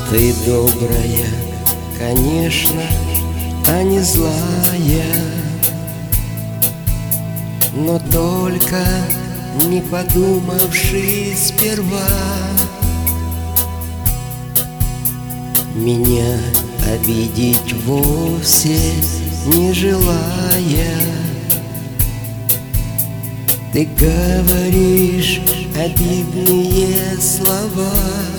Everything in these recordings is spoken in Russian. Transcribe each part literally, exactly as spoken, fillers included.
Ты добрая, конечно, а не злая, но только не подумавши сперва меня обидеть вовсе не желая. Ты говоришь обидные слова,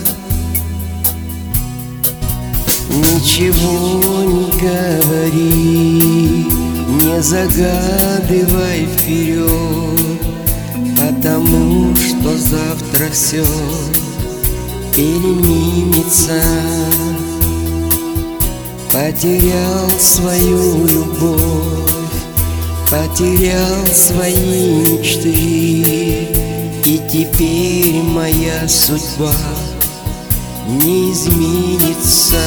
ничего не говори, не загадывай вперед, потому что завтра все переменится. Потерял свою любовь, потерял свои мечты, и теперь моя судьба не изменится.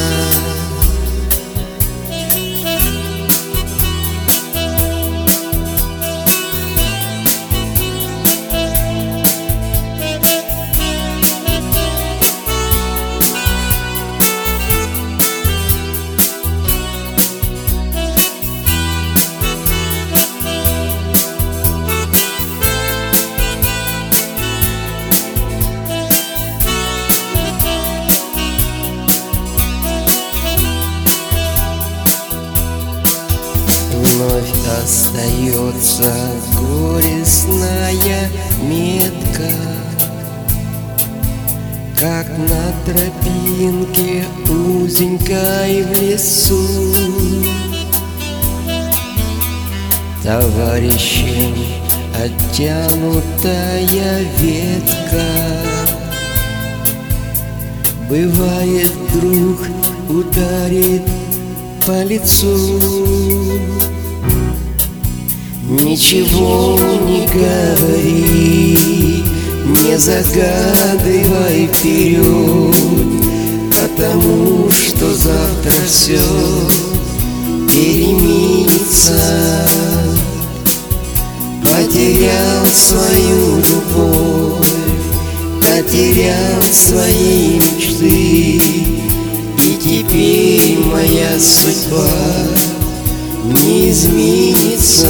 Вновь остается горестная метка, как на тропинке узенькой в лесу. Товарищем оттянутая ветка, бывает, вдруг ударит по лицу. Ничего не говори, не загадывай вперед, потому что завтра все переменится. Потерял свою любовь, потерял свои мечты, и теперь моя судьба не изменится.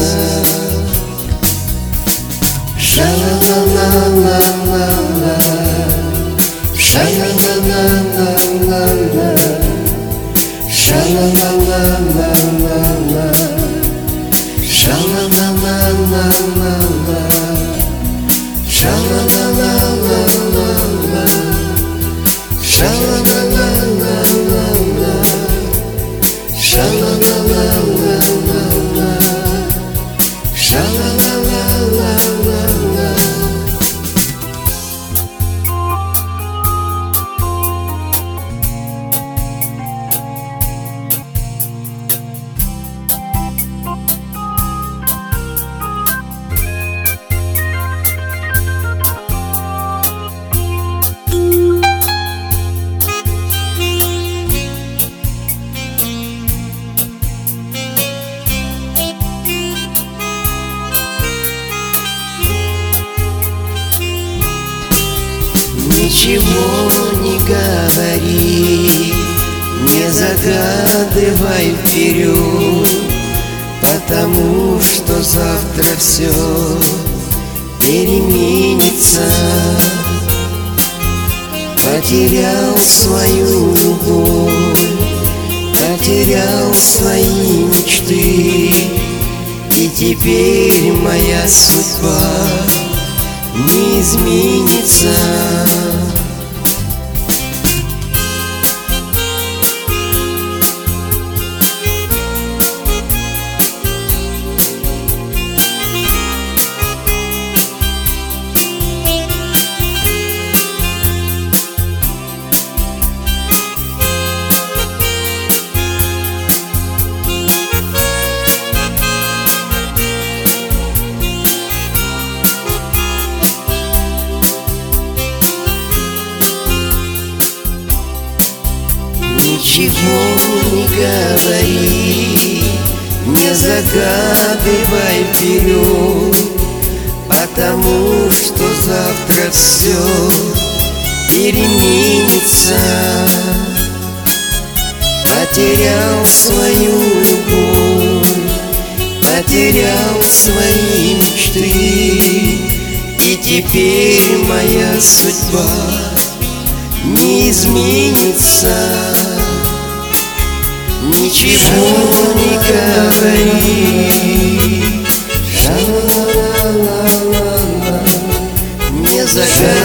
Ша-ла-ла-ла-ла-ла, ша-ла-ла-ла-ла-ла, ша-ла-ла-ла-ла-ла, ша-ла-ла-ла-ла-ла, ша-ла-ла-ла-ла-ла, ша-ла-ла-ла-ла-ла, ша-ла-ла-ла-ла-ла, ша-ла-ла-ла-ла-ла. Ничего не говори, не загадывай вперед, потому что завтра все переменится. Потерял свою любовь, потерял свои мечты, и теперь моя судьба не изменится. Ничего не говори, не загадывай вперед, потому что завтра все переменится. Потерял свою любовь, потерял свои мечты, и теперь моя судьба не изменится. Ничего не говори, ша-ла-ла-ла-ла, не загадывай